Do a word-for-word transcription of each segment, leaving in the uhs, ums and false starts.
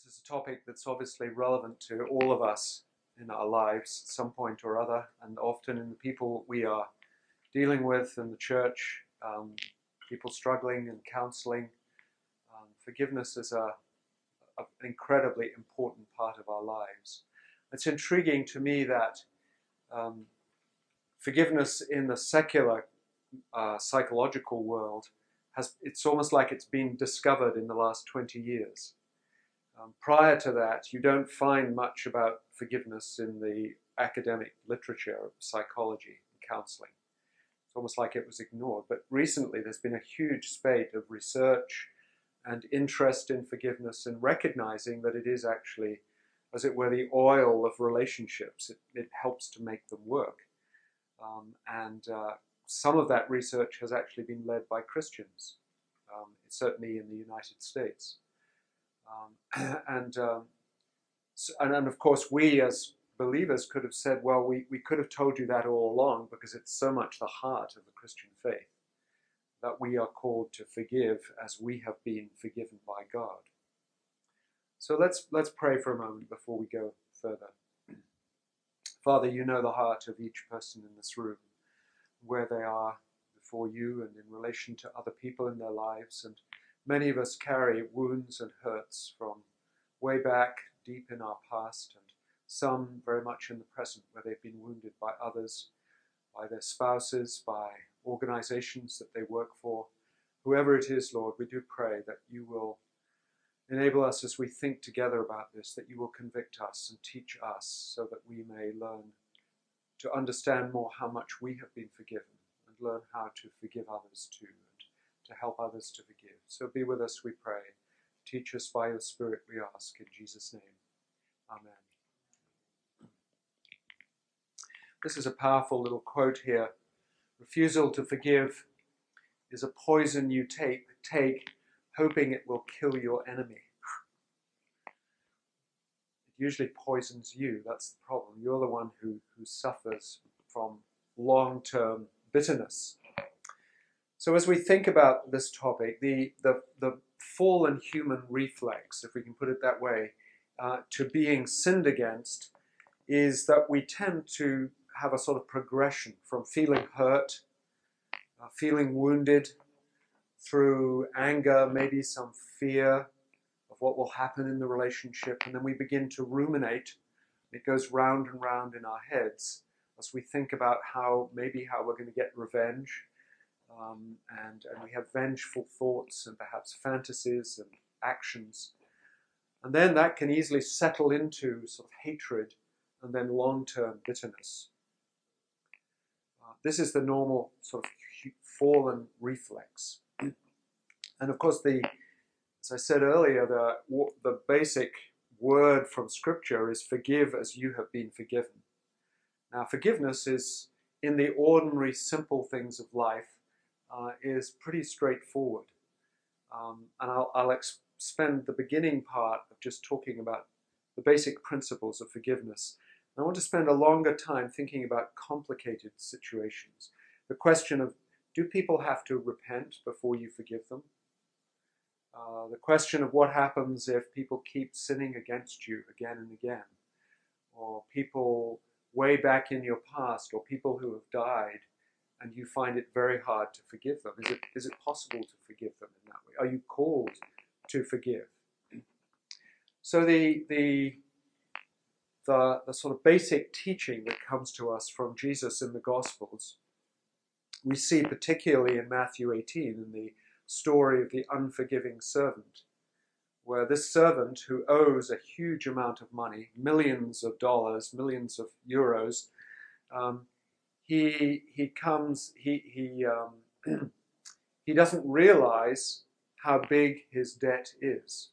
This is a topic that's obviously relevant to all of us in our lives at some point or other, and often in the people we are dealing with in the church, um, people struggling and counseling. Um, forgiveness is a, a, an incredibly important part of our lives. It's intriguing to me that um, forgiveness in the secular uh, psychological world has, it's almost like it's been discovered in the last twenty years. Um, prior to that, you don't find much about forgiveness in the academic literature of psychology and counseling. It's almost like it was ignored. But recently, there's been a huge spate of research and interest in forgiveness and recognizing that it is actually, as it were, the oil of relationships. It, it helps to make them work. Um, and uh, some of that research has actually been led by Christians, um, certainly in the United States. Um, and, um, so, and and of course we as believers could have said, well, we, we could have told you that all along because it's so much the heart of the Christian faith that we are called to forgive as we have been forgiven by God. So let's let's pray for a moment before we go further. Father, you know the heart of each person in this room, where they are before you and in relation to other people in their lives. And many of us carry wounds and hurts from way back deep in our past, and some very much in the present, where they've been wounded by others, by their spouses, by organizations that they work for. Whoever it is, Lord, we do pray that you will enable us as we think together about this, that you will convict us and teach us so that we may learn to understand more how much we have been forgiven and learn how to forgive others too, and to help others to forgive. So be with us, we pray. Teach us by your Spirit, we ask, in Jesus' name. Amen. This is a powerful little quote here. Refusal to forgive is a poison you take, take hoping it will kill your enemy. It usually poisons you. That's the problem. You're the one who, who suffers from long-term bitterness. So as we think about this topic, the, the, the fallen human reflex, if we can put it that way, uh, to being sinned against is that we tend to have a sort of progression from feeling hurt, uh, feeling wounded, through anger, maybe some fear of what will happen in the relationship, and then we begin to ruminate. It goes round and round in our heads as we think about how, maybe how we're going to get revenge, um, and, and we have vengeful thoughts and perhaps fantasies and actions. And then that can easily settle into sort of hatred and then long-term bitterness. Uh, this is the normal sort of fallen reflex. And of course, the, as I said earlier, the, the basic word from Scripture is forgive as you have been forgiven. Now, forgiveness is, in the ordinary, simple things of life, uh, is pretty straightforward. Um, and I'll, I'll ex- spend the beginning part of just talking about the basic principles of forgiveness. And I want to spend a longer time thinking about complicated situations. The question of, do people have to repent before you forgive them? Uh, the question of what happens if people keep sinning against you again and again, or people way back in your past, or people who have died, and you find it very hard to forgive them. Is it, is it possible to forgive them in that way? Are you called to forgive? So the, the, the, the sort of basic teaching that comes to us from Jesus in the Gospels, we see particularly in Matthew eighteen, in the story of the unforgiving servant, where this servant who owes a huge amount of money, millions of dollars, millions of euros, um, he he comes, he he um, he doesn't realize how big his debt is,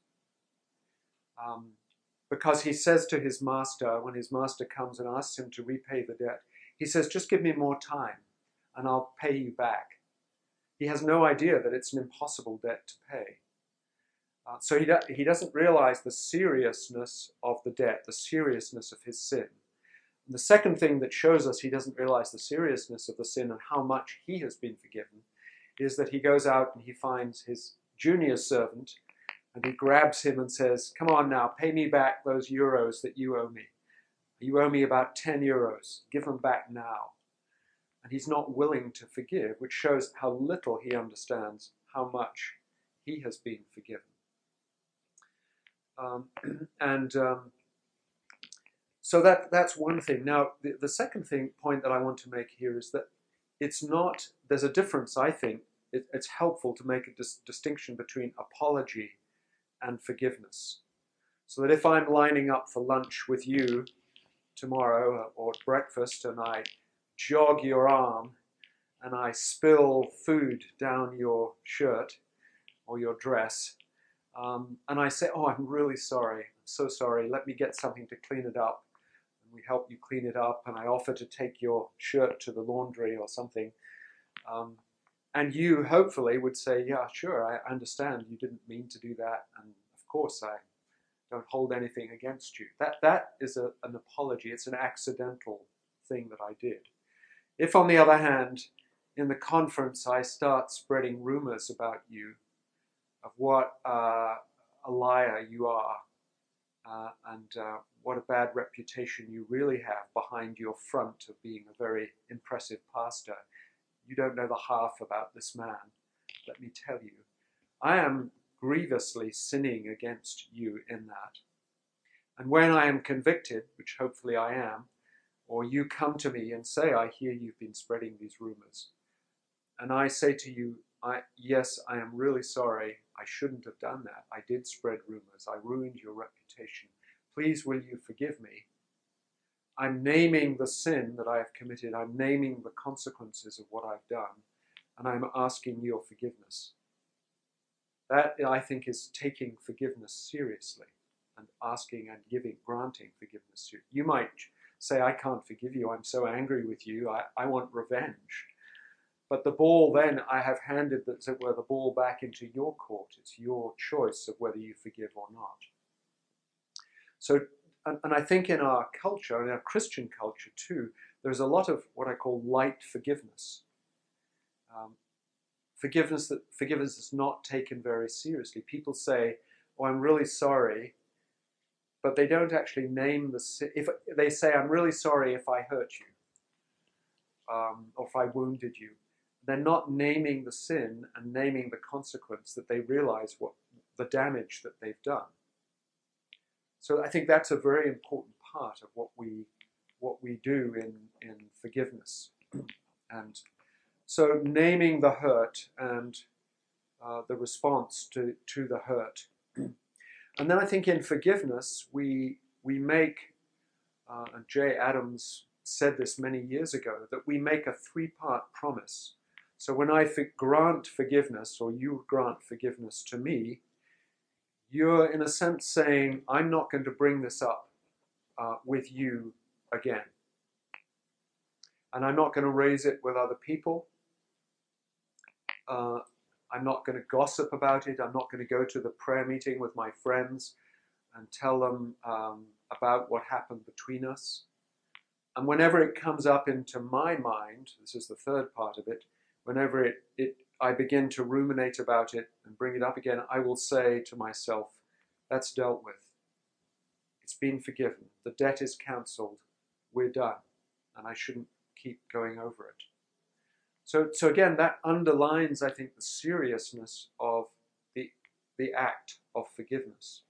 um, because he says to his master, when his master comes and asks him to repay the debt, he says, "Just give me more time, and I'll pay you back." He has no idea that it's an impossible debt to pay. Uh, so he, do, he doesn't realize the seriousness of the debt, the seriousness of his sin. And the second thing that shows us he doesn't realize the seriousness of the sin and how much he has been forgiven is that he goes out and he finds his junior servant And he grabs him and says, come on now, pay me back those euros that you owe me. You owe me about ten euros. Give them back now. And he's not willing to forgive, which shows how little he understands how much he has been forgiven. Um, and um, so that that's one thing. Now, the, the second thing point that I want to make here is that it's not, there's a difference, I think. It, it's helpful to make a dis- distinction between apology and forgiveness. So that if I'm lining up for lunch with you tomorrow or at breakfast and I jog your arm and I spill food down your shirt or your dress, um, and I say, oh, I'm really sorry, I'm so sorry, let me get something to clean it up. And we help you clean it up, and I offer to take your shirt to the laundry or something. Um, and you hopefully would say, yeah, sure, I understand you didn't mean to do that, and of course I don't hold anything against you. That, that is a, an apology. It's an accidental thing that I did. If, on the other hand, in the conference I start spreading rumors about you, of what uh, a liar you are, uh, and uh, what a bad reputation you really have behind your front of being a very impressive pastor, you don't know the half about this man, let me tell you. I am grievously sinning against you in that. And when I am convicted, which hopefully I am, or you come to me and say, I hear you've been spreading these rumors, and I say to you, I, yes, I am really sorry, I shouldn't have done that. I did spread rumors, I ruined your reputation. Please will you forgive me? I'm naming the sin that I have committed, I'm naming the consequences of what I've done, and I'm asking your forgiveness. That, I think, is taking forgiveness seriously and asking and giving, granting forgiveness. You might say, I can't forgive you, I'm so angry with you, I, I want revenge. But the ball then, I have handed, as it were, the ball back into your court. It's your choice of whether you forgive or not. So, and, and I think in our culture, in our Christian culture too, there's a lot of what I call light forgiveness. Um, Forgiveness that forgiveness is not taken very seriously. People say, "Oh, I'm really sorry," but they don't actually name the sin. If they say, "I'm really sorry if I hurt you, um, or if I wounded you," they're not naming the sin and naming the consequence that they realize what the damage that they've done. So I think that's a very important part of what we what we do in in forgiveness. And so naming the hurt and uh, the response to, to the hurt. And then I think in forgiveness, we, we make, uh, and Jay Adams said this many years ago, that we make a three-part promise. So when I for- grant forgiveness, or you grant forgiveness to me, you're in a sense saying, I'm not going to bring this up uh, with you again. And I'm not going to raise it with other people. Uh, I'm not going to gossip about it. I'm not going to go to the prayer meeting with my friends and tell them um, about what happened between us. And whenever it comes up into my mind, this is the third part of it, whenever it, it I begin to ruminate about it and bring it up again, I will say to myself, that's dealt with. It's been forgiven. The debt is cancelled. We're done. And I shouldn't keep going over it. So, so again, that underlines, I think, the seriousness of the, the act of forgiveness.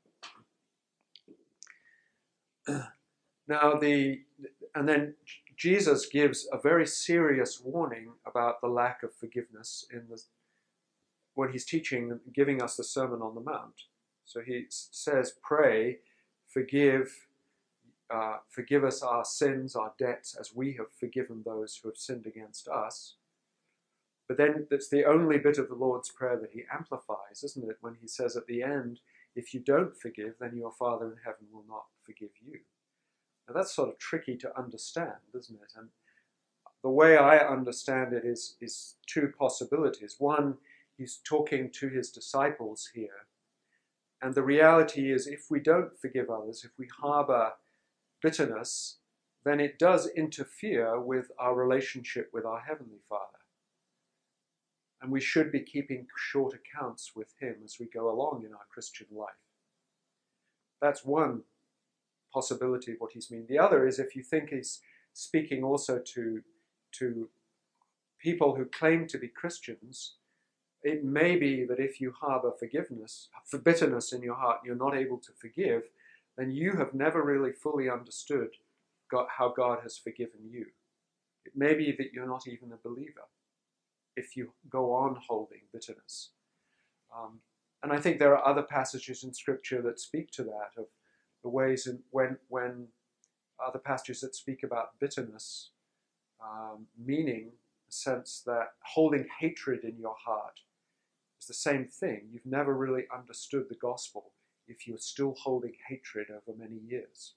Now, the and then Jesus gives a very serious warning about the lack of forgiveness in the when he's teaching, giving us the Sermon on the Mount. So he says, "Pray, forgive, uh, forgive us our sins, our debts, as we have forgiven those who have sinned against us." But then that's the only bit of the Lord's Prayer that he amplifies, isn't it? When he says at the end, if you don't forgive, then your Father in heaven will not forgive you. Now that's sort of tricky to understand, isn't it? And the way I understand it is, is two possibilities. One, he's talking to his disciples here. And the reality is, if we don't forgive others, if we harbor bitterness, then it does interfere with our relationship with our Heavenly Father. And we should be keeping short accounts with him as we go along in our Christian life. That's one possibility of what he's meaning. The other is if you think he's speaking also to, to people who claim to be Christians, it may be that if you harbor forgiveness, for bitterness in your heart, and you're not able to forgive, then you have never really fully understood God, how God has forgiven you. It may be that you're not even a believer if you go on holding bitterness. Um, and I think there are other passages in Scripture that speak to that, of the ways in when, when other passages that speak about bitterness, um, meaning the sense that holding hatred in your heart is the same thing. You've never really understood the gospel if you're still holding hatred over many years.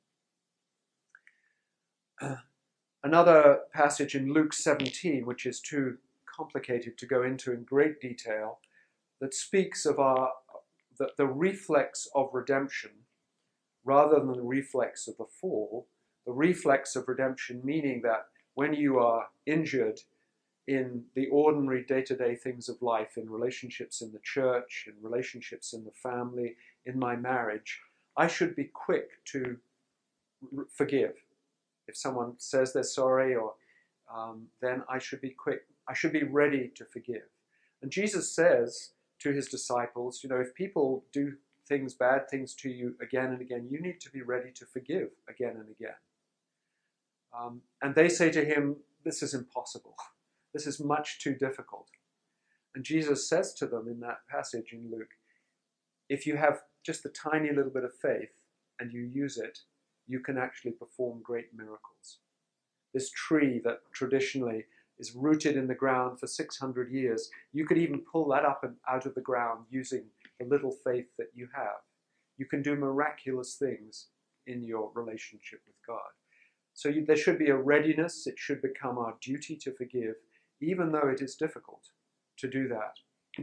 Another passage in Luke seventeen, which is too complicated to go into in great detail, that speaks of our the, the reflex of redemption rather than the reflex of the fall. The reflex of redemption meaning that when you are injured in the ordinary day-to-day things of life, in relationships in the church, in relationships in the family, in my marriage, I should be quick to r- forgive. If someone says they're sorry, or um, then I should be quick. I should be ready to forgive. And Jesus says to his disciples, you know, if people do things, bad things to you again and again, you need to be ready to forgive again and again. Um, and they say to him, this is impossible. This is much too difficult. And Jesus says to them in that passage in Luke, if you have just a tiny little bit of faith and you use it, you can actually perform great miracles. This tree that traditionally is rooted in the ground for six hundred years, you could even pull that up and out of the ground using the little faith that you have. You can do miraculous things in your relationship with God. So you, there should be a readiness. It should become our duty to forgive, even though it is difficult to do that.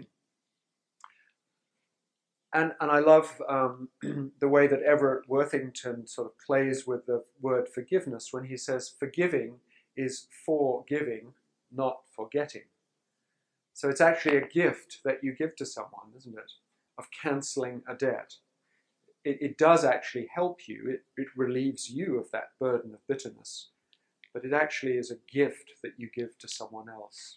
And, and I love um, the way that Everett Worthington sort of plays with the word forgiveness when he says forgiving is forgiving, not forgetting. So it's actually a gift that you give to someone, isn't it, of cancelling a debt. It, it does actually help you. It, it relieves you of that burden of bitterness. But it actually is a gift that you give to someone else.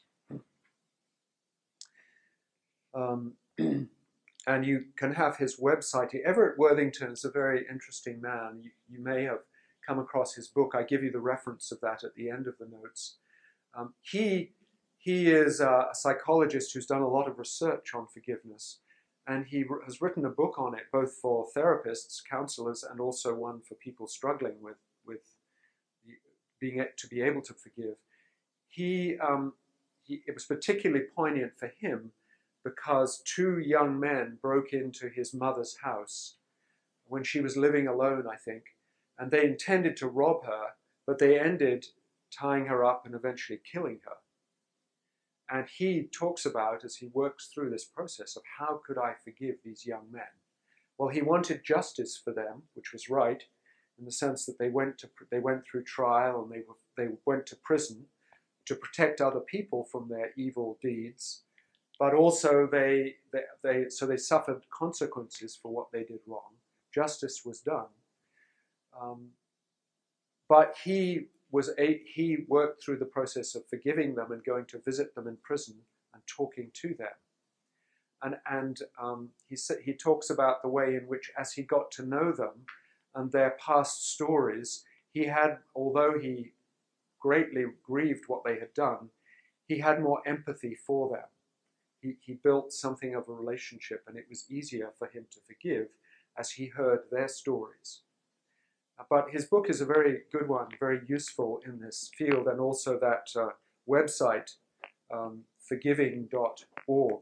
Um, and you can have his website. Everett Worthington is a very interesting man. You, you may have come across his book. I give you the reference of that at the end of the notes. Um, he, he is a psychologist who's done a lot of research on forgiveness. And he has written a book on it, both for therapists, counselors, and also one for people struggling with, with being to be able to forgive. He, um, he, it was particularly poignant for him because two young men broke into his mother's house when she was living alone, I think, and they intended to rob her, but they ended tying her up and eventually killing her. And he talks about, as he works through this process, of how could I forgive these young men? Well, he wanted justice for them, which was right, in the sense that they went to they went through trial and they were, they went to prison to protect other people from their evil deeds, but also they they, they so they suffered consequences for what they did wrong. Justice was done, um, but he. Was a, he worked through the process of forgiving them and going to visit them in prison and talking to them. And, and um, he, he talks about the way in which, as he got to know them and their past stories, he had, although he greatly grieved what they had done, he had more empathy for them. He, he built something of a relationship, and it was easier for him to forgive as he heard their stories. But his book is a very good one, very useful in this field, and also that uh, website, um, forgiving dot org.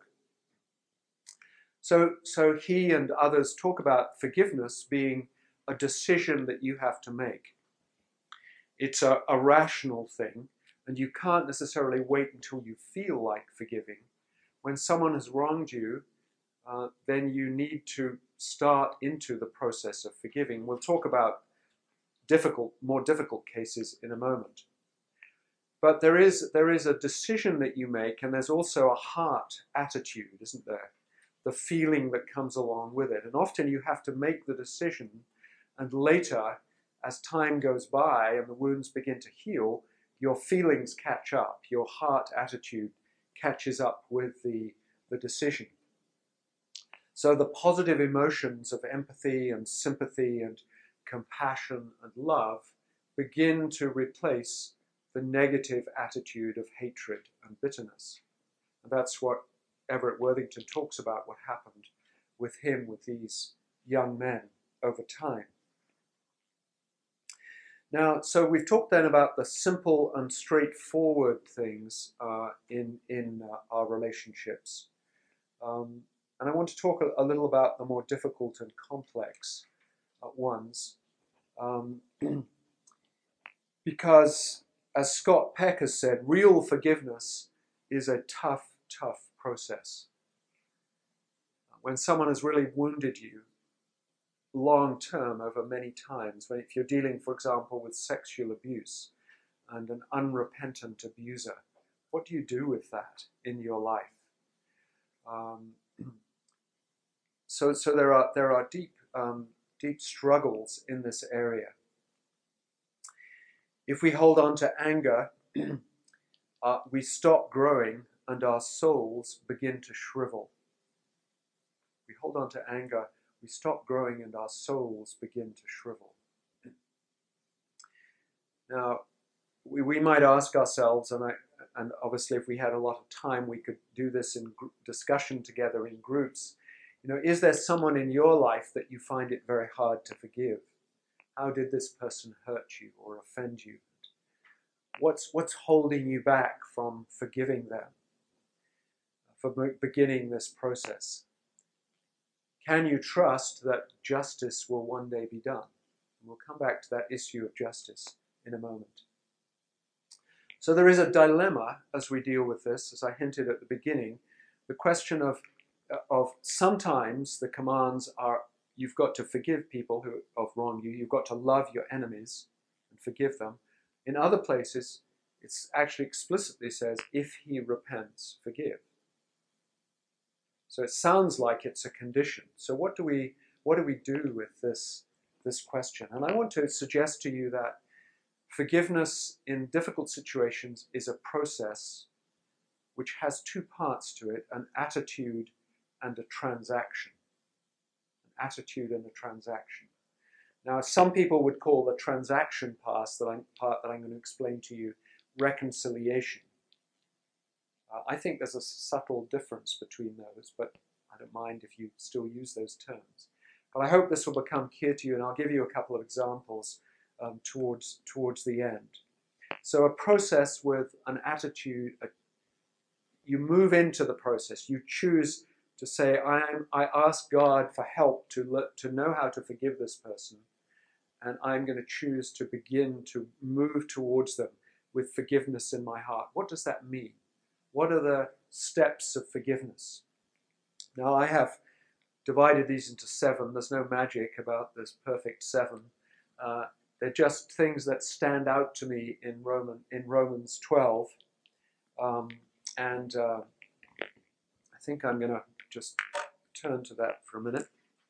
So, so he and others talk about forgiveness being a decision that you have to make. It's a, a rational thing, and you can't necessarily wait until you feel like forgiving. When someone has wronged you, uh, then you need to start into the process of forgiving. We'll talk about difficult, more difficult cases in a moment. but there is, there is a decision that you make, and there's also a heart attitude, isn't there? The feeling that comes along with it. And often you have to make the decision, and later, as time goes by and the wounds begin to heal, your feelings catch up, your heart attitude catches up with the, the decision. So the positive emotions of empathy and sympathy and compassion and love begin to replace the negative attitude of hatred and bitterness. And that's what Everett Worthington talks about, what happened with him, with these young men over time. Now, so we've talked then about the simple and straightforward things uh, in, in uh, our relationships. Um, and I want to talk a, a little about the more difficult and complex uh, ones. Um, because, as Scott Peck has said, real forgiveness is a tough, tough process. When someone has really wounded you long term over many times, when if you're dealing, for example, with sexual abuse and an unrepentant abuser, what do you do with that in your life? Um, so, so there are there are deep um, deep struggles in this area. If we hold on to anger, uh, we stop growing and our souls begin to shrivel. We hold on to anger, we stop growing and our souls begin to shrivel. Now, we, we might ask ourselves, and, I, and obviously if we had a lot of time, we could do this in gr- discussion together in groups. You know, is there someone in your life that you find it very hard to forgive? How did this person hurt you or offend you? What's, what's holding you back from forgiving them, for beginning this process? Can you trust that justice will one day be done? And we'll come back to that issue of justice in a moment. So there is a dilemma as we deal with this, as I hinted at the beginning. The question of, of sometimes the commands are, you've got to forgive people who have wronged you, you've got to love your enemies and forgive them. In other places, it actually explicitly says, if he repents, forgive. So it sounds like it's a condition. So what do we what do we do with this, this question? And I want to suggest to you that forgiveness in difficult situations is a process which has two parts to it, an attitude and a transaction. An attitude and a transaction. Now, some people would call the transaction part that I'm, part that I'm going to explain to you reconciliation. Uh, I think there's a subtle difference between those, but I don't mind if you still use those terms. But I hope this will become clear to you, and I'll give you a couple of examples um, towards, towards the end. So a process with an attitude, a, you move into the process, you choose to say, I, am, I ask God for help to, to know how to forgive this person, and I'm going to choose to begin to move towards them with forgiveness in my heart. What does that mean? What are the steps of forgiveness? Now, I have divided these into seven. There's no magic about this perfect seven. Uh, they're just things that stand out to me in Roman in Romans twelve. Um, and uh, I think I'm going to just turn to that for a minute.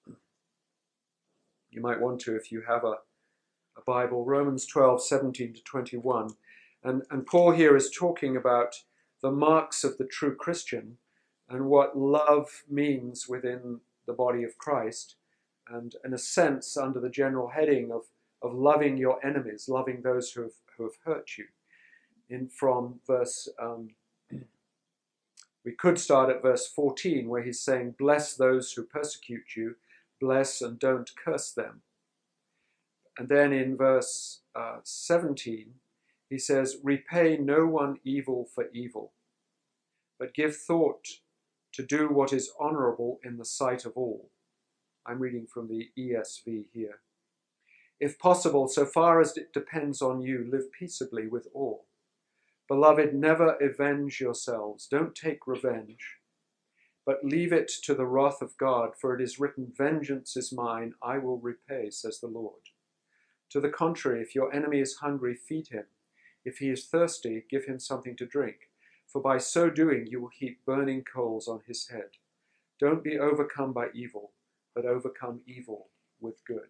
You might want to if you have a, a Bible. Romans twelve, seventeen to twenty-one. And, and Paul here is talking about the marks of the true Christian and what love means within the body of Christ, and in a sense under the general heading of, of loving your enemies, loving those who have, who have hurt you. In from verse, um, we could start at verse fourteen, where he's saying, bless those who persecute you, bless and don't curse them. And then in verse uh, seventeen, he says, repay no one evil for evil, but give thought to do what is honorable in the sight of all. I'm reading from the E S V here. If possible, so far as it depends on you, live peaceably with all. Beloved, never avenge yourselves. Don't take revenge, but leave it to the wrath of God, for it is written, vengeance is mine, I will repay, says the Lord. To the contrary, if your enemy is hungry, feed him. If he is thirsty, give him something to drink, for by so doing you will heap burning coals on his head. Don't be overcome by evil, but overcome evil with good.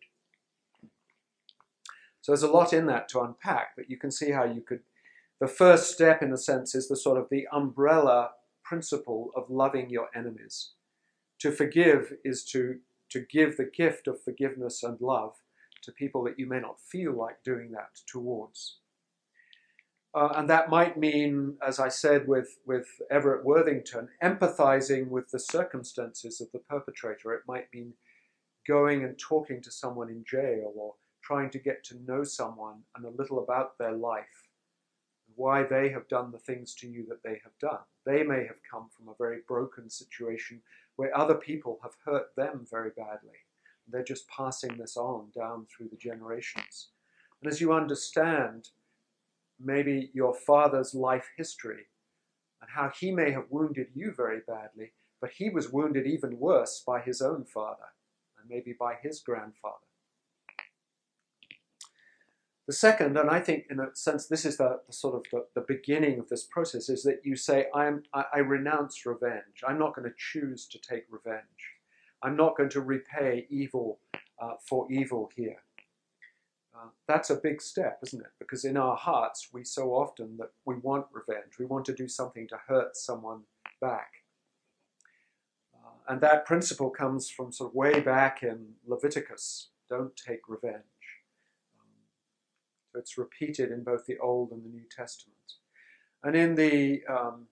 So there's a lot in that to unpack, but you can see how you could, the first step in a sense is the sort of the umbrella principle of loving your enemies. To forgive is to, to give the gift of forgiveness and love to people that you may not feel like doing that towards. Uh, and that might mean, as I said with, with Everett Worthington, empathizing with the circumstances of the perpetrator. It might mean going and talking to someone in jail, or trying to get to know someone and a little about their life, why they have done the things to you that they have done. They may have come from a very broken situation where other people have hurt them very badly. They're just passing this on down through the generations. And as you understand maybe your father's life history and how he may have wounded you very badly, but he was wounded even worse by his own father and maybe by his grandfather. The second, and I think in a sense this is the, the sort of the, the beginning of this process, is that you say, I'm, I, I renounce revenge. I'm not going to choose to take revenge. I'm not going to repay evil uh, for evil here. Uh, that's a big step, isn't it? Because in our hearts, we so often that we want revenge. We want to do something to hurt someone back. Uh, and that principle comes from sort of way back in Leviticus. Don't take revenge. Um, so it's repeated in both the Old and the New Testament. And in the um,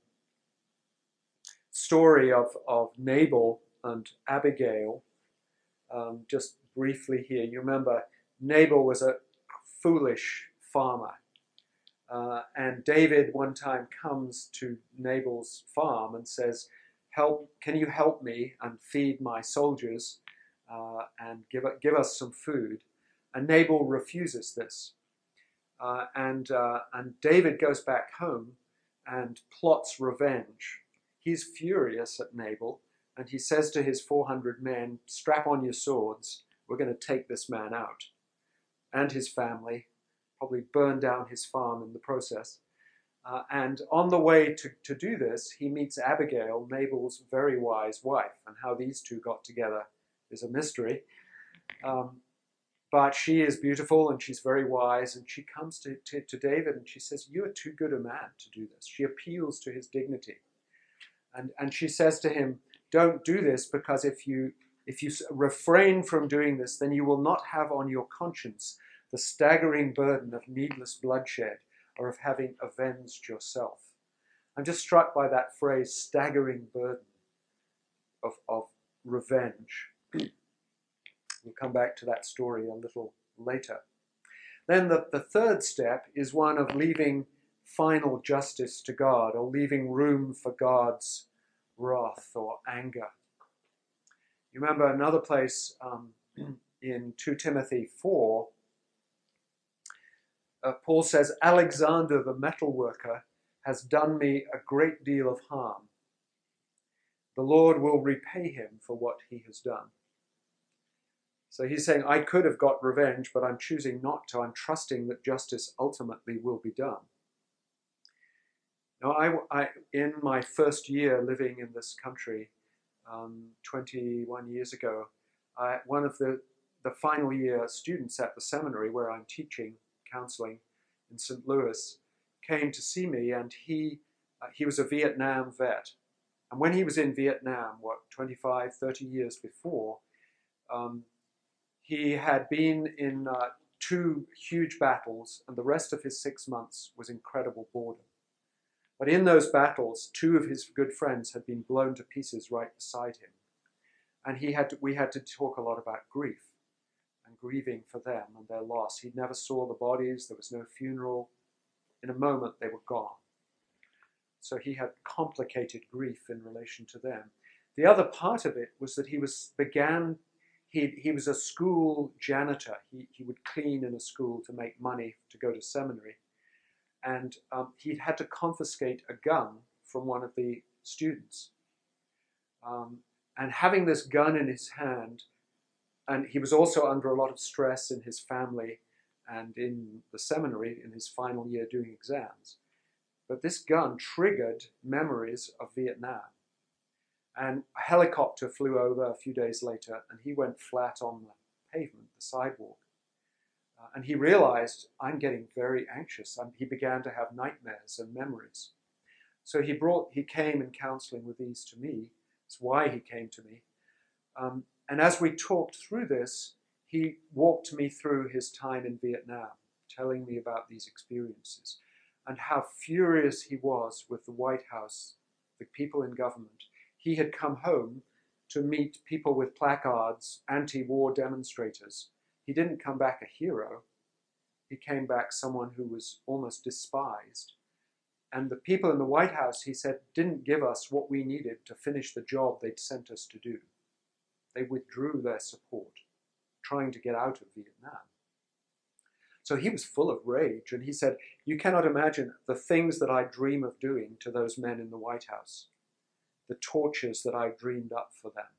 story of, of Nabal and Abigail, um, just briefly here, you remember Nabal was a foolish farmer. Uh, and David one time comes to Nabal's farm and says, "Help! Can you help me and feed my soldiers uh, and give, give us some food?" And Nabal refuses this. Uh, and, uh, and David goes back home and plots revenge. He's furious at Nabal, and he says to his four hundred men, "Strap on your swords. We're going to take this man out." And his family, probably burn down his farm in the process. Uh, and on the way to, to do this, he meets Abigail, Nabal's very wise wife, and how these two got together is a mystery. Um, but she is beautiful and she's very wise, and she comes to, to, to David and she says, "You are too good a man to do this." She appeals to his dignity. And, and she says to him, "Don't do this, because if you If you refrain from doing this, then you will not have on your conscience the staggering burden of needless bloodshed or of having avenged yourself." I'm just struck by that phrase, staggering burden of, of revenge. We'll come back to that story a little later. Then the, the third step is one of leaving final justice to God, or leaving room for God's wrath or anger. You remember another place um, in Second Timothy four, uh, Paul says, "Alexander the metalworker has done me a great deal of harm. The Lord will repay him for what he has done." So he's saying, I could have got revenge, but I'm choosing not to. I'm trusting that justice ultimately will be done. Now, I, I in my first year living in this country, Um, twenty-one years ago, I, one of the, the final year students at the seminary where I'm teaching counseling in Saint Louis came to see me, and he uh, he was a Vietnam vet. And when he was in Vietnam, what, twenty-five, thirty years before, um, he had been in uh, two huge battles, and the rest of his six months was incredible boredom. But in those battles, two of his good friends had been blown to pieces right beside him. And he had to, we had to talk a lot about grief and grieving for them and their loss. He never saw the bodies. There was no funeral. In a moment, they were gone. So he had complicated grief in relation to them. The other part of it was that he was began, he, he was a school janitor. He, he would clean in a school to make money to go to seminary. And um, he'd had to confiscate a gun from one of the students. Um, and having this gun in his hand, and he was also under a lot of stress in his family, and in the seminary in his final year doing exams. But this gun triggered memories of Vietnam. And a helicopter flew over a few days later, and he went flat on the pavement, the sidewalk. Uh, and he realized, I'm getting very anxious. And he began to have nightmares and memories. So he brought, he came in counseling with these to me. That's why he came to me. Um, and as we talked through this, he walked me through his time in Vietnam, telling me about these experiences and how furious he was with the White House, the people in government. He had come home to meet people with placards, anti-war demonstrators. He didn't come back a hero. He came back someone who was almost despised. And the people in the White House, he said, didn't give us what we needed to finish the job they'd sent us to do. They withdrew their support, trying to get out of Vietnam. So he was full of rage, and he said, you cannot imagine the things that I dream of doing to those men in the White House, the tortures that I dreamed up for them.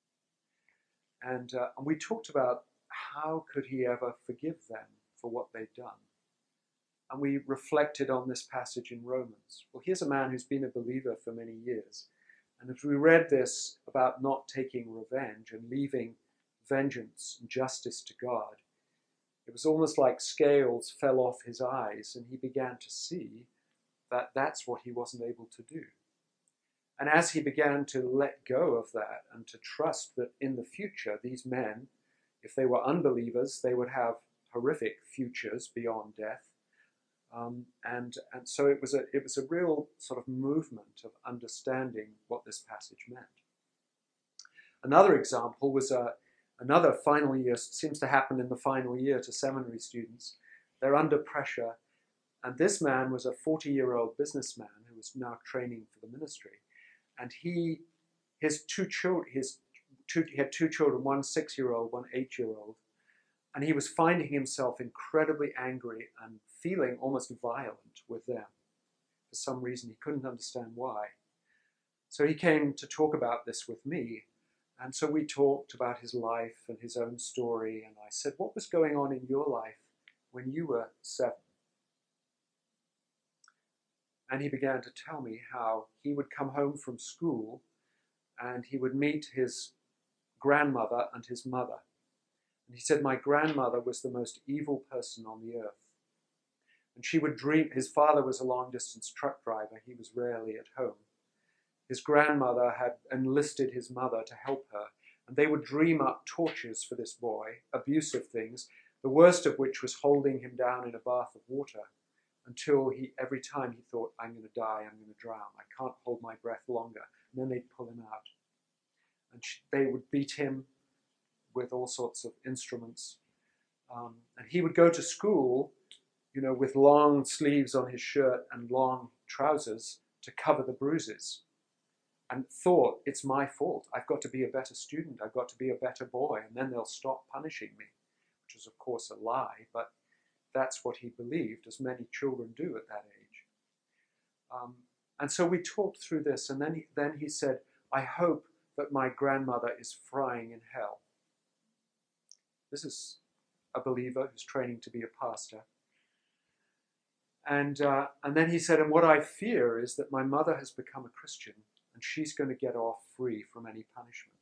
And, uh, and we talked about how could he ever forgive them for what they'd done. And we reflected on this passage in Romans. Well, here's a man who's been a believer for many years. And as we read this about not taking revenge and leaving vengeance and justice to God, it was almost like scales fell off his eyes, and he began to see that that's what he wasn't able to do. And as he began to let go of that and to trust that in the future, these men, if they were unbelievers, they would have horrific futures beyond death. Um, and, and so it was, a, it was a real sort of movement of understanding what this passage meant. Another example was a, another final year, seems to happen in the final year to seminary students. They're under pressure. And this man was a forty-year-old businessman who was now training for the ministry. And he, his two children, his two, he had two children, one six-year-old, one eight-year-old. And he was finding himself incredibly angry and feeling almost violent with them. For some reason, he couldn't understand why. So he came to talk about this with me. And so we talked about his life and his own story. And I said, what was going on in your life when you were seven? And he began to tell me how he would come home from school and he would meet his grandmother and his mother. And he said, my grandmother was the most evil person on the earth. And she would dream, his father was a long-distance truck driver. He was rarely at home. His grandmother had enlisted his mother to help her. And they would dream up tortures for this boy, abusive things, the worst of which was holding him down in a bath of water until he, every time he thought, I'm going to die, I'm going to drown, I can't hold my breath longer. And then they'd pull him out. And she, they would beat him with all sorts of instruments. Um, and he would go to school, you know, with long sleeves on his shirt and long trousers to cover the bruises. And thought, it's my fault. I've got to be a better student. I've got to be a better boy. And then they'll stop punishing me, which is, of course, a lie. But that's what he believed, as many children do at that age. Um, and so we talked through this. And then he, then he said, I hope that my grandmother is frying in hell. This is a believer who's training to be a pastor. And, uh, and then he said, and what I fear is that my mother has become a Christian and she's going to get off free from any punishment.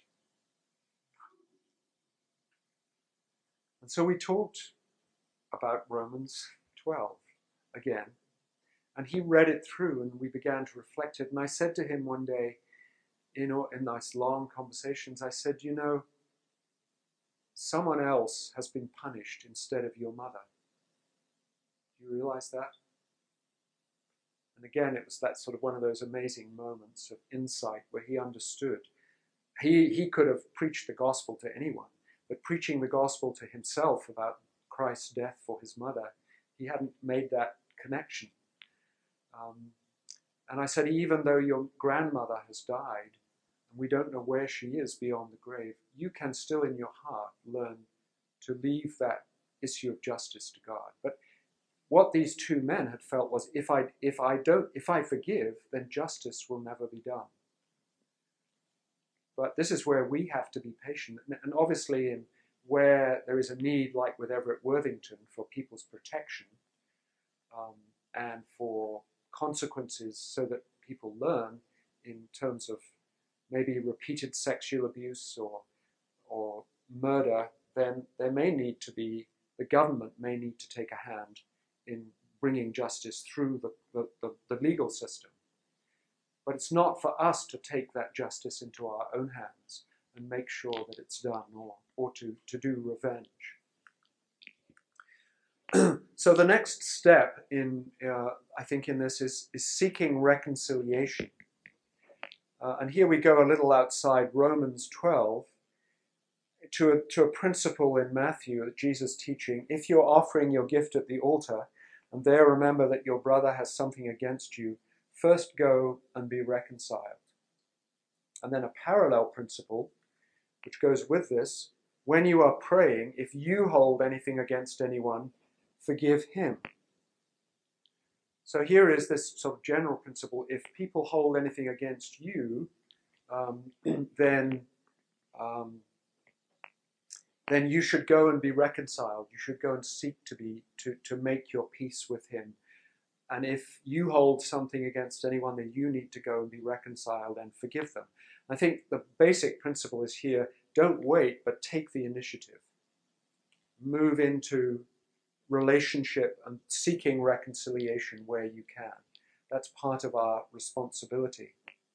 And so we talked about Romans twelve again. And he read it through and we began to reflect it. And I said to him one day, in, in nice long conversations, I said, you know, someone else has been punished instead of your mother. Do you realize that? And again, it was that sort of one of those amazing moments of insight where he understood. He, he could have preached the gospel to anyone, but preaching the gospel to himself about Christ's death for his mother, he hadn't made that connection. Um, and I said, even though your grandmother has died, and we don't know where she is beyond the grave, you can still in your heart learn to leave that issue of justice to God. But what these two men had felt was, if I, if I don't, if I forgive, then justice will never be done. But this is where we have to be patient. And obviously in where there is a need, like with Everett Worthington, for people's protection um, and for consequences so that people learn in terms of maybe repeated sexual abuse or, or murder, then there may need to be, the government may need to take a hand in bringing justice through the, the, the, the legal system. But it's not for us to take that justice into our own hands and make sure that it's done, or, or to, to do revenge. So the next step in, uh, I think in this is, is seeking reconciliation. Uh, and here we go a little outside Romans twelve to a, to a principle in Matthew, Jesus teaching, if you're offering your gift at the altar and there remember that your brother has something against you, first go and be reconciled. And then a parallel principle, which goes with this, when you are praying, if you hold anything against anyone, forgive him. So here is this sort of general principle. If people hold anything against you, um, then, um, then you should go and be reconciled. You should go and seek to be to, to make your peace with him. And if you hold something against anyone, then you need to go and be reconciled and forgive them. I think the basic principle is here, don't wait, but take the initiative. Move into relationship and seeking reconciliation where you can. That's part of our responsibility.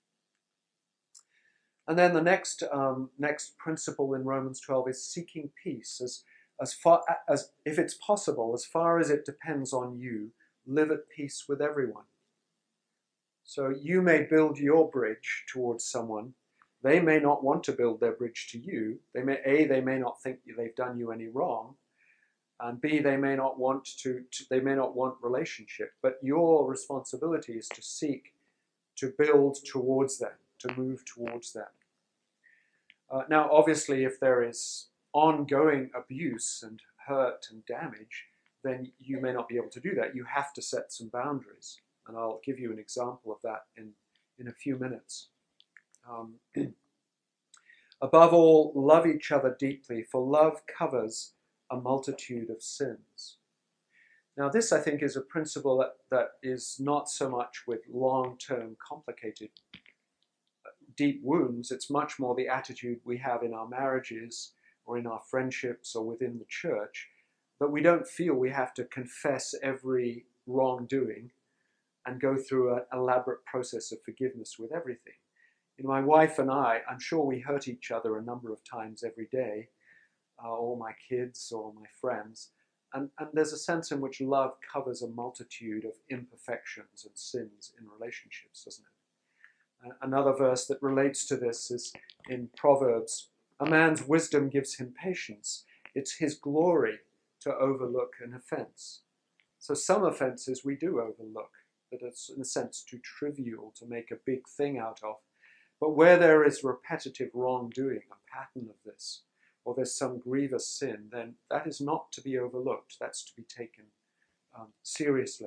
And then the next um, next principle in Romans twelve is seeking peace. As, as far as, if it's possible, as far as it depends on you, live at peace with everyone. So you may build your bridge towards someone. They may not want to build their bridge to you. They may, A, they may not think they've done you any wrong. And B, they may not want to, to, they may not want relationship, but your responsibility is to seek to build towards them, to move towards them. Uh, now, obviously, if there is ongoing abuse and hurt and damage, then you may not be able to do that. You have to set some boundaries. And I'll give you an example of that in, in a few minutes. Um, Above all, love each other deeply, for love covers a multitude of sins. Now this, I think, is a principle that, that is not so much with long-term complicated deep wounds. It's much more the attitude we have in our marriages or in our friendships or within the church, that we don't feel we have to confess every wrongdoing and go through an elaborate process of forgiveness with everything. You know, my wife and I, I'm sure we hurt each other a number of times every day, uh, or my kids or my friends. And, and there's a sense in which love covers a multitude of imperfections and sins in relationships, doesn't it? Uh, another verse that relates to this is in Proverbs, a man's wisdom gives him patience. It's his glory to overlook an offense. So some offenses we do overlook, that it's in a sense too trivial to make a big thing out of. But where there is repetitive wrongdoing, a pattern of this, or there's some grievous sin, then that is not to be overlooked. That's to be taken um, seriously.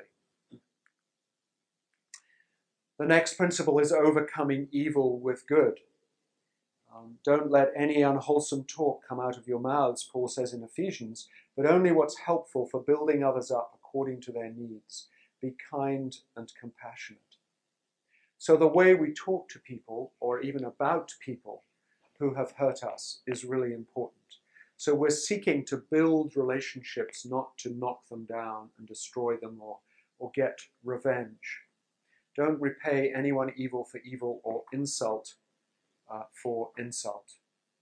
The next principle is overcoming evil with good. Um, don't let any unwholesome talk come out of your mouths, Paul says in Ephesians, but only what's helpful for building others up according to their needs. Be kind and compassionate. So the way we talk to people, or even about people who have hurt us, is really important. So we're seeking to build relationships, not to knock them down and destroy them or, or get revenge. Don't repay anyone evil for evil or insult uh, for insult.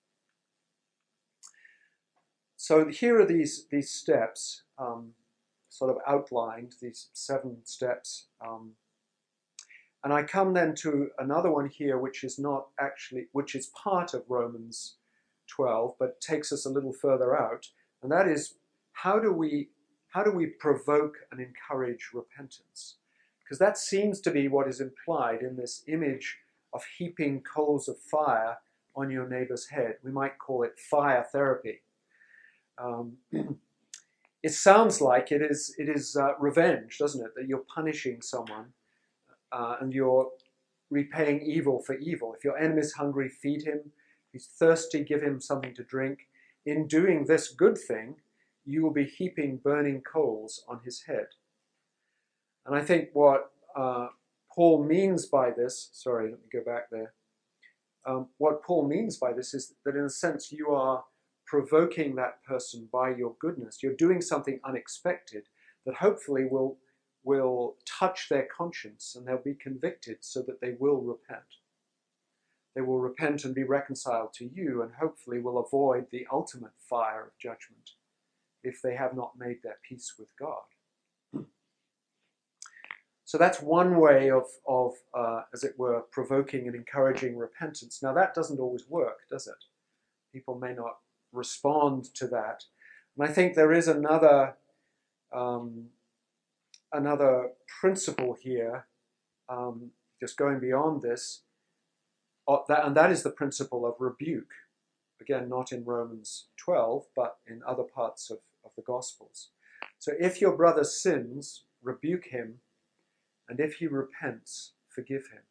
So here are these, these steps, um, sort of outlined, these seven steps. Um, And I come then to another one here, which is not actually, which is part of Romans twelve, but takes us a little further out. And that is, how do we, how do we provoke and encourage repentance? Because that seems to be what is implied in this image of heaping coals of fire on your neighbor's head. We might call it fire therapy. Um, it sounds like it is, it is uh, revenge, doesn't it? That you're punishing someone. Uh, and you're repaying evil for evil. If your enemy is hungry, feed him. If he's thirsty, give him something to drink. in doing this good thing, you will be heaping burning coals on his head. And I think what uh, Paul means by this, sorry, let me go back there. Um, what Paul means by this is that in a sense you are provoking that person by your goodness. You're doing something unexpected that hopefully will, will touch their conscience and they'll be convicted so that they will repent. They will repent and be reconciled to you and hopefully will avoid the ultimate fire of judgment if they have not made their peace with God. So that's one way of, of uh, as it were, provoking and encouraging repentance. Now that doesn't always work, does it? People may not respond to that. And I think there is another, um, another principle here, um, just going beyond this, uh, that, and that is the principle of rebuke. Again, not in Romans twelve, but in other parts of, of the Gospels. So if your brother sins, rebuke him, and if he repents, forgive him.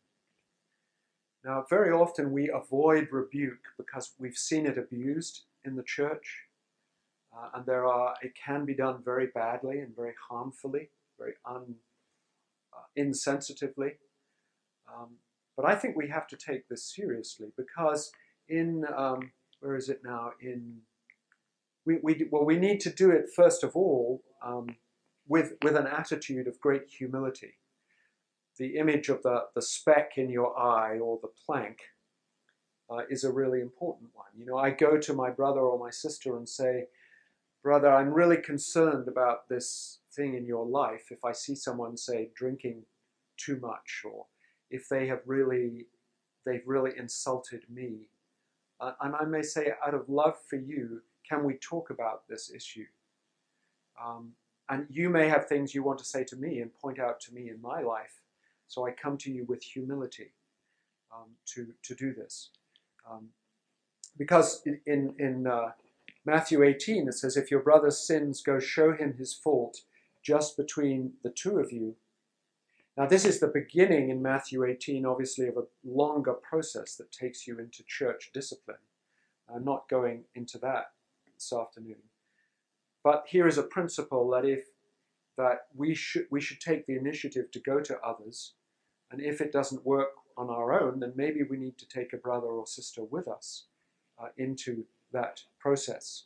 Now, very often we avoid rebuke because we've seen it abused in the church, uh, and there are it can be done very badly and very harmfully, very un, uh, insensitively. Um, but I think we have to take this seriously because in um, where is it now? In we, we well we need to do it first of all um, with with an attitude of great humility. The image of the, the speck in your eye or the plank uh, is a really important one. You know, I go to my brother or my sister and say, brother, I'm really concerned about this thing in your life. If I see someone, say, drinking too much, or if they have really, they've really insulted me. Uh, and I may say, out of love for you, can we talk about this issue? Um, and you may have things you want to say to me and point out to me in my life. So I come to you with humility um, to, to do this. Um, because in, in uh, Matthew eighteen, it says, if your brother sins, go show him his fault just between the two of you. Now this is the beginning in Matthew eighteen, obviously, of a longer process that takes you into church discipline. I'm not going into that this afternoon. But here is a principle that if that we should we should take the initiative to go to others, and if it doesn't work on our own, then maybe we need to take a brother or sister with us uh, into that process.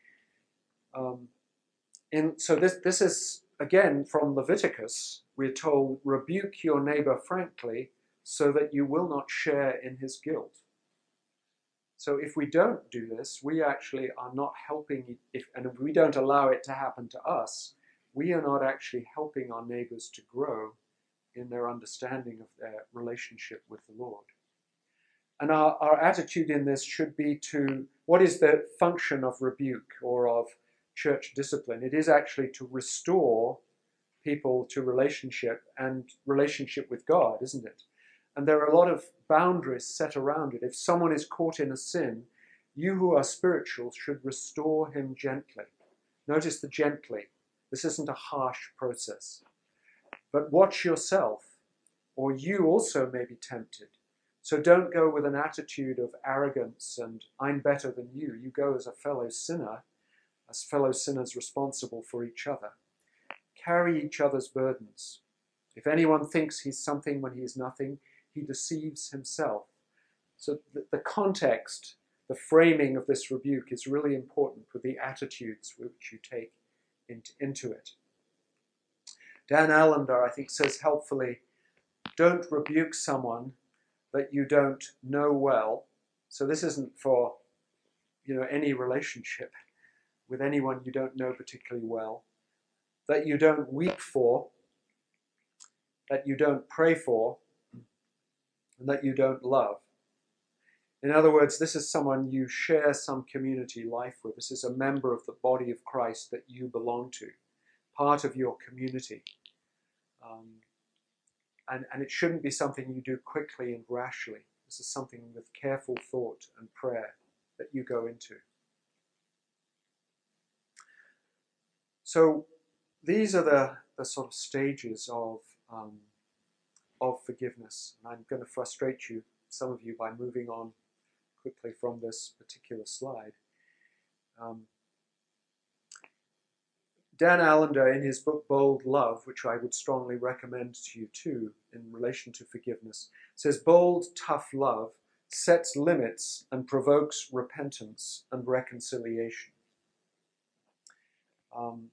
Um, in, so this this is again from Leviticus. We're told, rebuke your neighbor frankly, so that you will not share in his guilt. So if we don't do this, we actually are not helping. If and if we don't allow it to happen to us, we are not actually helping our neighbors to grow in their understanding of their relationship with the Lord. And our, our attitude in this should be to, what is the function of rebuke or of church discipline? It is actually to restore people to relationship and relationship with God, isn't it? And there are a lot of boundaries set around it. If someone is caught in a sin, you who are spiritual should restore him gently. Notice the gently. This isn't a harsh process. But watch yourself, or you also may be tempted. So don't go with an attitude of arrogance and I'm better than you. You go as a fellow sinner, as fellow sinners responsible for each other. Carry each other's burdens. If anyone thinks he's something when he is nothing, he deceives himself. So the, the context, the framing of this rebuke is really important with the attitudes which you take into, into it. Dan Allender, I think, says helpfully, don't rebuke someone that you don't know well. So this isn't for, you know, any relationship with anyone you don't know particularly well. That you don't weep for, that you don't pray for, and that you don't love. In other words, this is someone you share some community life with. This is a member of the body of Christ that you belong to, part of your community. Um, and, and it shouldn't be something you do quickly and rashly. This is something with careful thought and prayer that you go into. So these are the, the sort of stages of, um, of forgiveness. And I'm going to frustrate you, some of you, by moving on quickly from this particular slide. Um, Dan Allender, in his book Bold Love, which I would strongly recommend to you too in relation to forgiveness, says bold, tough love sets limits and provokes repentance and reconciliation. Um,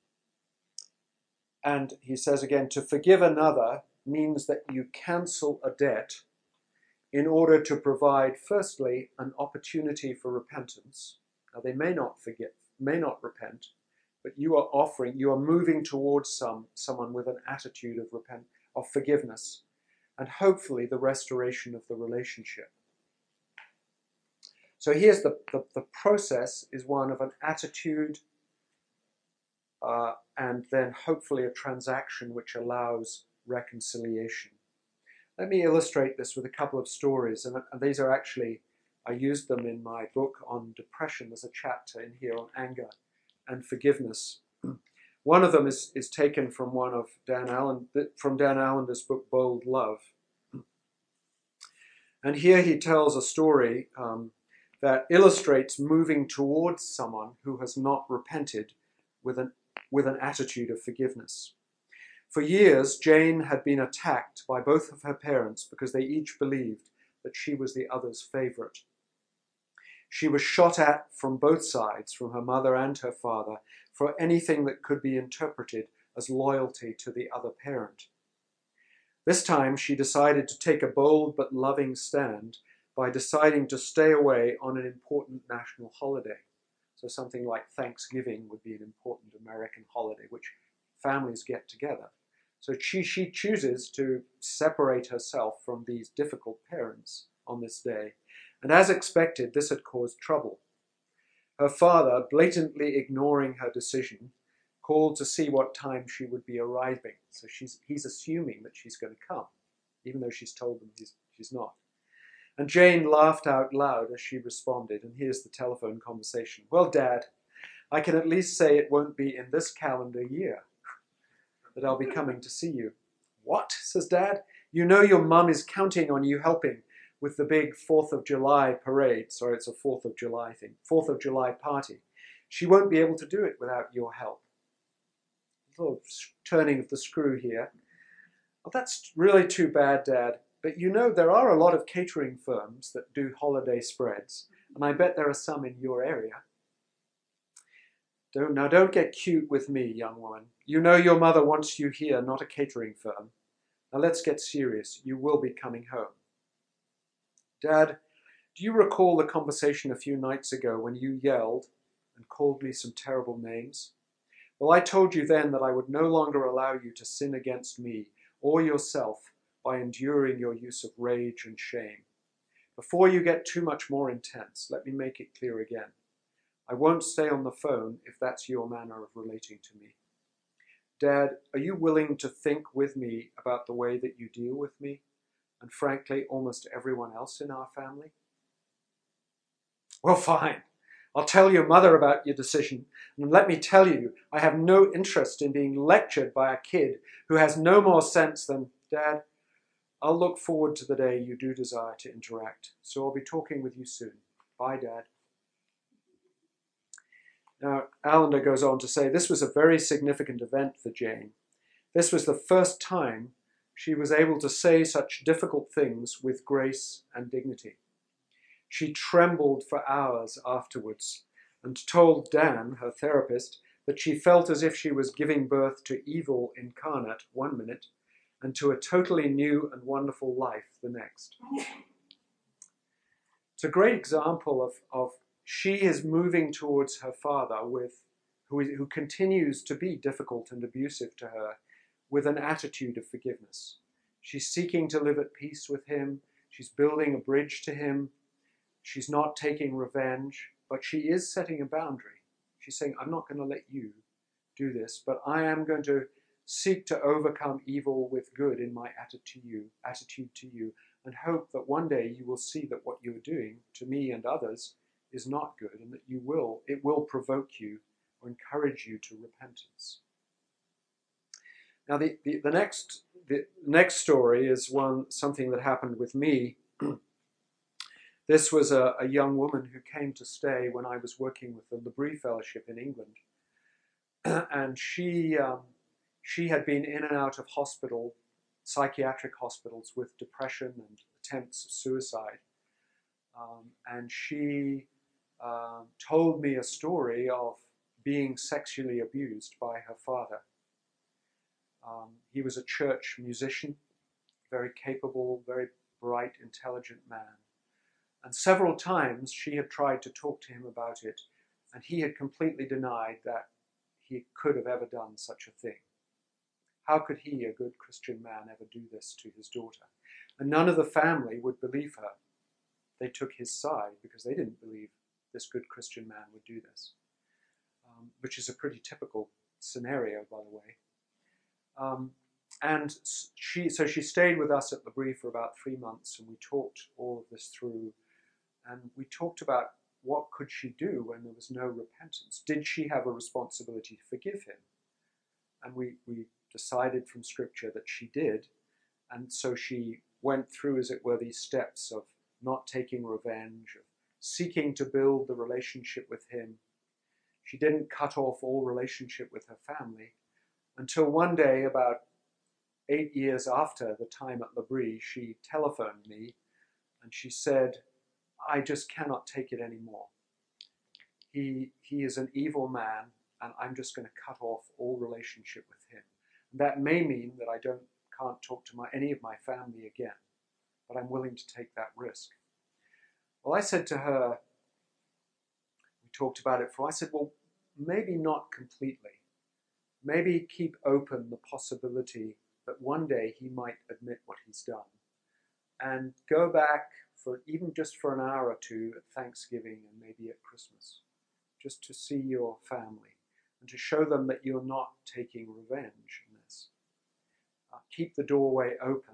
and he says again, to forgive another means that you cancel a debt in order to provide, firstly, an opportunity for repentance. Now, they may not forgive, may not repent, but you are offering, you are moving towards some, someone with an attitude of repent, of forgiveness, and hopefully the restoration of the relationship. So here's the, the, the process is one of an attitude uh, and then hopefully a transaction which allows reconciliation. Let me illustrate this with a couple of stories, and, and these are actually, I used them in my book on depression. There's a chapter in here on anger and forgiveness. One of them is, is taken from one of Dan Allen, from Dan Allender's book, Bold Love. And here he tells a story um, that illustrates moving towards someone who has not repented with an, with an attitude of forgiveness. For years, Jane had been attacked by both of her parents because they each believed that she was the other's favorite. She was shot at from both sides, from her mother and her father, for anything that could be interpreted as loyalty to the other parent. This time, she decided to take a bold but loving stand by deciding to stay away on an important national holiday. So something like Thanksgiving would be an important American holiday, which families get together. So she, she chooses to separate herself from these difficult parents on this day. And as expected, this had caused trouble. Her father, blatantly ignoring her decision, called to see what time she would be arriving. So she's, he's assuming that she's going to come, even though she's told him he's, she's not. And Jane laughed out loud as she responded, and here's the telephone conversation. Well, Dad, I can at least say it won't be in this calendar year that I'll be coming to see you. What? Says Dad. You know your mum is counting on you helping with the big fourth of July parade. Sorry, it's a fourth of July thing. fourth of July party. She won't be able to do it without your help. A little turning of the screw here. Well, that's really too bad, Dad. But you know, there are a lot of catering firms that do holiday spreads, and I bet there are some in your area. Don't, now, don't get cute with me, young woman. You know your mother wants you here, not a catering firm. Now, let's get serious. You will be coming home. Dad, do you recall the conversation a few nights ago when you yelled and called me some terrible names? Well, I told you then that I would no longer allow you to sin against me or yourself by enduring your use of rage and shame. Before you get too much more intense, let me make it clear again. I won't stay on the phone if that's your manner of relating to me. Dad, are you willing to think with me about the way that you deal with me, and frankly, almost everyone else in our family? Well, fine. I'll tell your mother about your decision, and let me tell you, I have no interest in being lectured by a kid who has no more sense than, Dad, I'll look forward to the day you do desire to interact, so I'll be talking with you soon. Bye, Dad. Now, Allender goes on to say, this was a very significant event for Jane. This was the first time she was able to say such difficult things with grace and dignity. She trembled for hours afterwards and told Dan, her therapist, that she felt as if she was giving birth to evil incarnate one minute and to a totally new and wonderful life the next. It's a great example of, of she is moving towards her father, with, who, is, who continues to be difficult and abusive to her, with an attitude of forgiveness. She's seeking to live at peace with him. She's building a bridge to him. She's not taking revenge, but she is setting a boundary. She's saying, I'm not going to let you do this, but I am going to seek to overcome evil with good in my attitude to you, attitude to you, and hope that one day you will see that what you're doing to me and others is not good, and that you will, it will provoke you or encourage you to repentance. Now, the, the, the next the next story is one something that happened with me This was a, a young woman who came to stay when I was working with the L'Abri Fellowship in England. And she, um, she had been in and out of hospital, psychiatric hospitals with depression and attempts of suicide. Um, and she uh, told me a story of being sexually abused by her father. Um, he was a church musician, very capable, very bright, intelligent man. And several times she had tried to talk to him about it, and he had completely denied that he could have ever done such a thing. How could he, a good Christian man, ever do this to his daughter? And none of the family would believe her. They took his side because they didn't believe this good Christian man would do this, um, which is a pretty typical scenario, by the way. Um, and she, so she stayed with us at L'Abri for about three months, and we talked all of this through. And we talked about what could she do when there was no repentance. Did she have a responsibility to forgive him? And we, we decided from Scripture that she did. And so she went through, as it were, these steps of not taking revenge, of seeking to build the relationship with him. She didn't cut off all relationship with her family until one day, about eight years after the time at L'Abri, she telephoned me and she said, I just cannot take it anymore. He, he is an evil man, and I'm just going to cut off all relationship with him. And that may mean that I don't, can't talk to my, any of my family again, but I'm willing to take that risk. Well, I said to her, we talked about it for, I said, well, maybe not completely. Maybe keep open the possibility that one day he might admit what he's done, and go back for even just for an hour or two at Thanksgiving and maybe at Christmas, just to see your family and to show them that you're not taking revenge in this. Uh, keep the doorway open.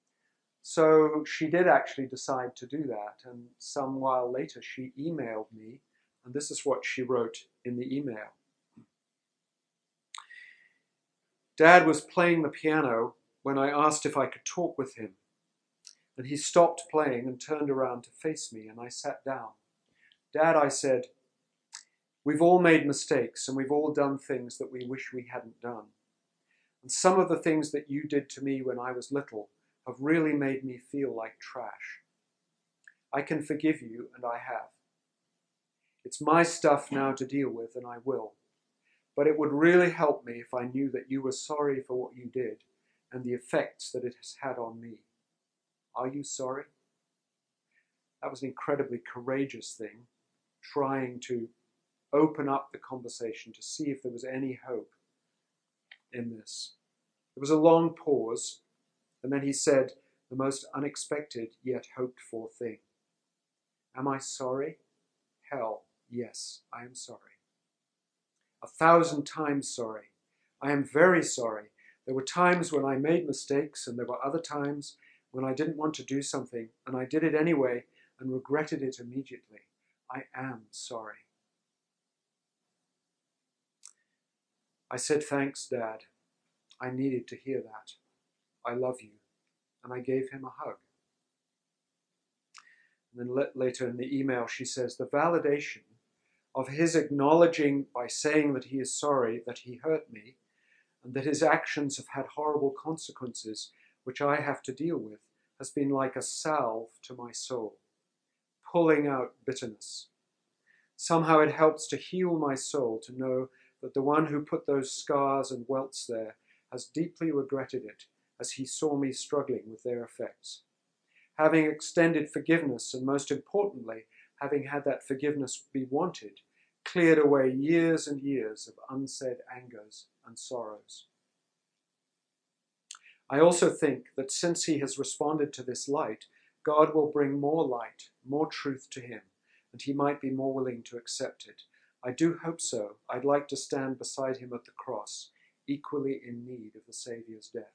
So she did actually decide to do that, and some while later she emailed me, and this is what she wrote in the email. Dad was playing the piano when I asked if I could talk with him, and he stopped playing and turned around to face me, and I sat down. Dad, I said, we've all made mistakes, and we've all done things that we wish we hadn't done. And some of the things that you did to me when I was little have really made me feel like trash. I can forgive you, and I have. It's my stuff now to deal with, and I will. But it would really help me if I knew that you were sorry for what you did and the effects that it has had on me. Are you sorry? That was an incredibly courageous thing, trying to open up the conversation to see if there was any hope in this. There was a long pause, and then he said the most unexpected yet hoped for thing. Am I sorry? Hell, yes, I am sorry. A thousand times sorry. I am very sorry. There were times when I made mistakes, and there were other times when I didn't want to do something, and I did it anyway and regretted it immediately. I am sorry. I said, thanks, Dad. I needed to hear that. I love you. And I gave him a hug. And then later in the email she says, the validation of his acknowledging by saying that he is sorry that he hurt me and that his actions have had horrible consequences which I have to deal with has been like a salve to my soul, pulling out bitterness. Somehow it helps to heal my soul to know that the one who put those scars and welts there has deeply regretted it as he saw me struggling with their effects. Having extended forgiveness, and most importantly, having had that forgiveness be wanted, cleared away years and years of unsaid angers and sorrows. I also think that since he has responded to this light, God will bring more light, more truth to him, and he might be more willing to accept it. I do hope so. I'd like to stand beside him at the cross, equally in need of the Saviour's death.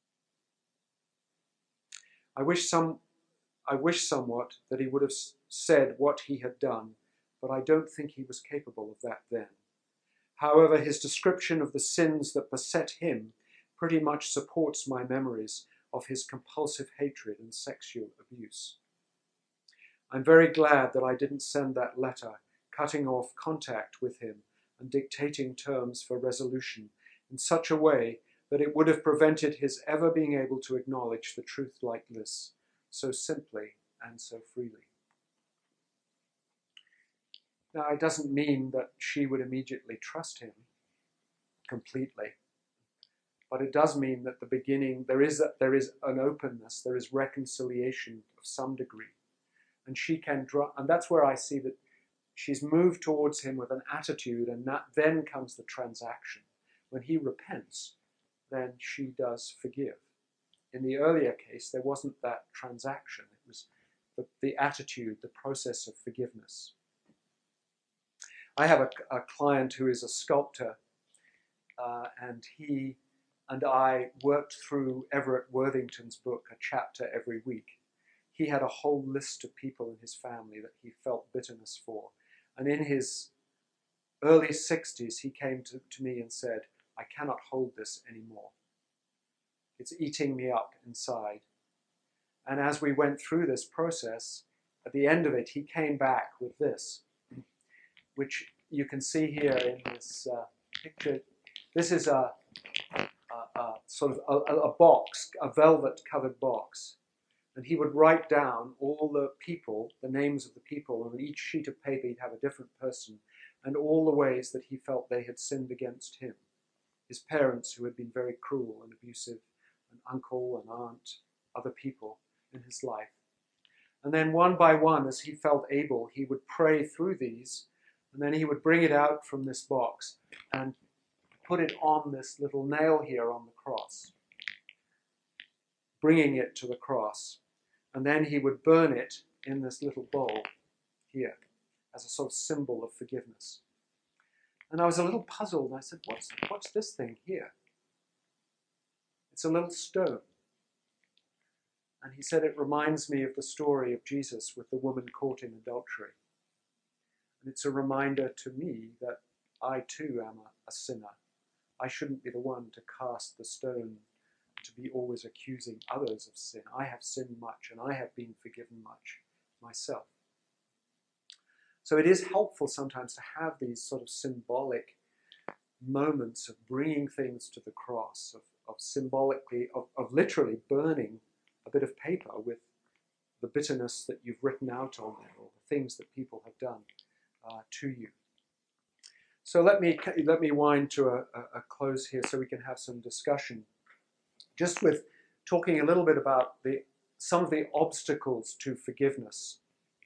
I wish some, I wish somewhat that he would have said what he had done, but I don't think he was capable of that then. However, his description of the sins that beset him pretty much supports my memories of his compulsive hatred and sexual abuse. I'm very glad that I didn't send that letter, cutting off contact with him and dictating terms for resolution in such a way that it would have prevented his ever being able to acknowledge the truth like this, so simply and so freely. Now, it doesn't mean that she would immediately trust him completely, but it does mean that the beginning, there is, a, there is an openness, there is reconciliation of some degree. And she can draw, and that's where I see that she's moved towards him with an attitude, and that then comes the transaction. When he repents, then she does forgive. In the earlier case, there wasn't that transaction. It was the, the attitude, the process of forgiveness. I have a, a client who is a sculptor, uh, and he and I worked through Everett Worthington's book, a chapter every week. He had a whole list of people in his family that he felt bitterness for. And in his early sixties, he came to, to me and said, I cannot hold this anymore. It's eating me up inside. And as we went through this process, at the end of it, he came back with this, which you can see here in this uh, picture. This is a, a, a sort of a, a box, a velvet-covered box. And he would write down all the people, the names of the people, and on each sheet of paper he'd have a different person, and all the ways that he felt they had sinned against him. His parents, who had been very cruel and abusive, an uncle, an aunt, other people in his life. And then one by one, as he felt able, he would pray through these, and then he would bring it out from this box and put it on this little nail here on the cross, bringing it to the cross. And then he would burn it in this little bowl here as a sort of symbol of forgiveness. And I was a little puzzled. I said, what's, what's this thing here? It's a little stone. And he said, it reminds me of the story of Jesus with the woman caught in adultery. And it's a reminder to me that I too am a, a sinner. I shouldn't be the one to cast the stone, to be always accusing others of sin. I have sinned much, and I have been forgiven much myself. So it is helpful sometimes to have these sort of symbolic moments of bringing things to the cross, of, of symbolically, of, of literally burning a bit of paper with the bitterness that you've written out on it, or the things that people have done uh, to you. So let me, let me wind to a, a close here so we can have some discussion. Just with talking a little bit about the, some of the obstacles to forgiveness.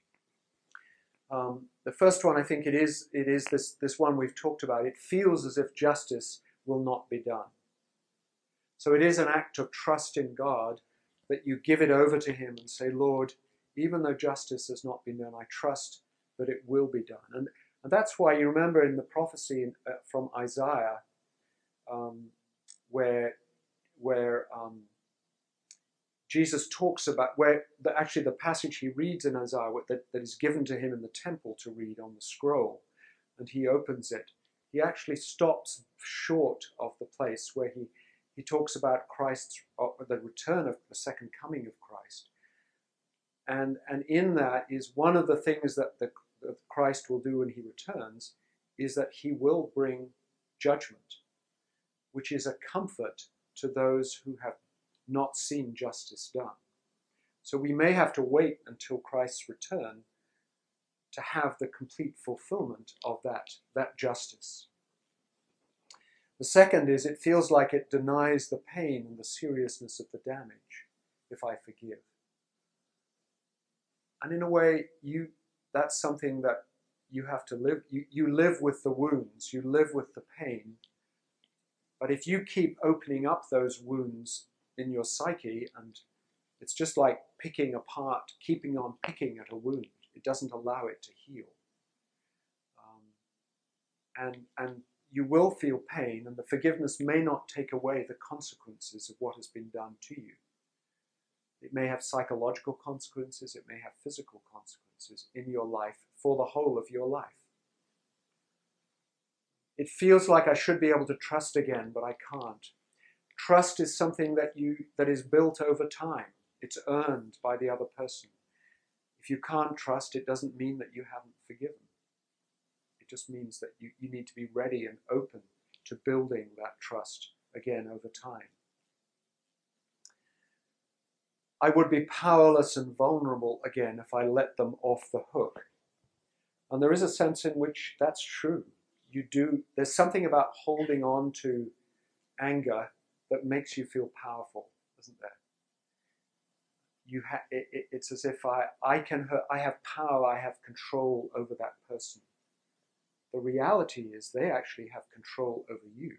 Um, the first one, I think it is, it is this, this one we've talked about. It feels as if justice will not be done. So it is an act of trust in God that you give it over to him and say, Lord, even though justice has not been done, I trust that it will be done. And, and that's why you remember in the prophecy in, uh, from Isaiah, um, where where um, Jesus talks about, where the, actually the passage he reads in Isaiah that, that is given to him in the temple to read on the scroll, and he opens it, he actually stops short of the place where he, he talks about Christ's, uh, the return of the second coming of Christ. And, and in that is one of the things that, the, that Christ will do when he returns, is that he will bring judgment, which is a comfort to those who have not seen justice done. So we may have to wait until Christ's return to have the complete fulfillment of that, that justice. The second is it feels like it denies the pain and the seriousness of the damage if I forgive. And in a way, you that's something that you have to live, you, you live with the wounds, you live with the pain. But if you keep opening up those wounds in your psyche, and it's just like picking apart, keeping on picking at a wound, it doesn't allow it to heal. Um, and, and you will feel pain, and the forgiveness may not take away the consequences of what has been done to you. It may have psychological consequences, it may have physical consequences in your life for the whole of your life. It feels like I should be able to trust again, but I can't. Trust is something that you that is built over time. It's earned by the other person. if you can't trust, it doesn't mean that you haven't forgiven. It just means that you, you need to be ready and open to building that trust again over time. I would be powerless and vulnerable again if I let them off the hook. And there is a sense in which that's true. You do, there's something about holding on to anger that makes you feel powerful, isn't there? You ha- it, it, it's as if I, I can hurt, I have power, I have control over that person. The reality is they actually have control over you.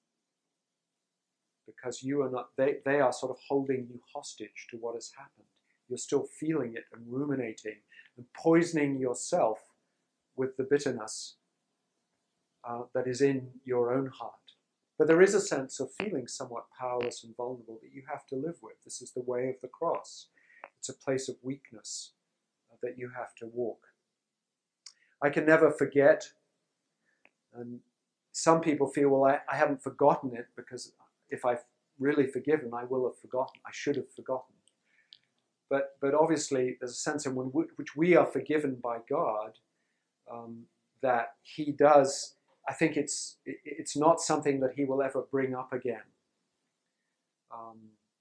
Because you are not, they, they are sort of holding you hostage to what has happened. You're still feeling it and ruminating and poisoning yourself with the bitterness uh, that is in your own heart. But there is a sense of feeling somewhat powerless and vulnerable that you have to live with. This is the way of the cross. It's a place of weakness uh, that you have to walk. I can never forget, and some people feel, well, I, I haven't forgotten it because if I've really forgiven, I will have forgotten. I should have forgotten. But but obviously, there's a sense in which we are forgiven by God, um, that He does. I think it's it, it's not something that He will ever bring up again. Um,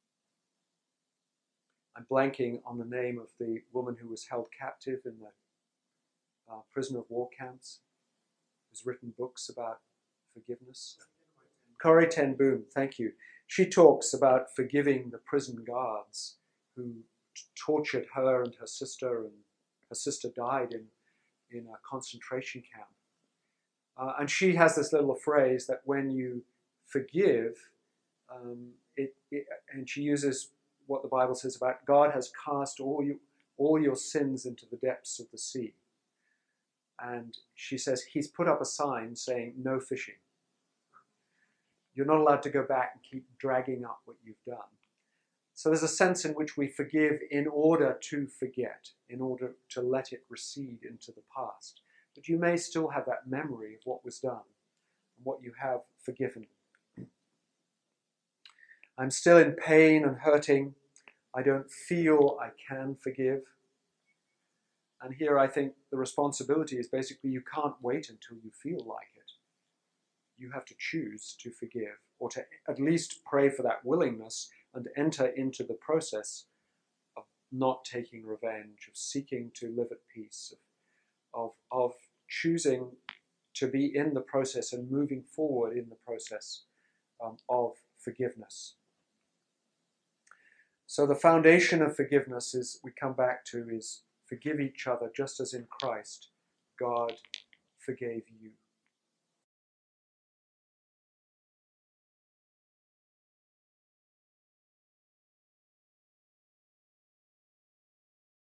I'm blanking on the name of the woman who was held captive in the uh, prisoner of war camps, who's written books about forgiveness. Corrie ten Boom, thank you. She talks about forgiving the prison guards who t- tortured her and her sister, and her sister died in, in a concentration camp. Uh, and she has this little phrase that when you forgive, um, it, it, and she uses what the Bible says about God has cast all you, all your sins into the depths of the sea. And she says He's put up a sign saying no fishing. You're not allowed to go back and keep dragging up what you've done. So there's a sense in which we forgive in order to forget, in order to let it recede into the past. But you may still have that memory of what was done and what you have forgiven. I'm still in pain and hurting. I don't feel I can forgive. And here I think the responsibility is basically you can't wait until you feel like it. You have to choose to forgive, or to at least pray for that willingness and enter into the process of not taking revenge, of seeking to live at peace, of, of, of choosing to be in the process and moving forward in the process um, of forgiveness. So the foundation of forgiveness is, we come back to, is forgive each other just as in Christ God forgave you.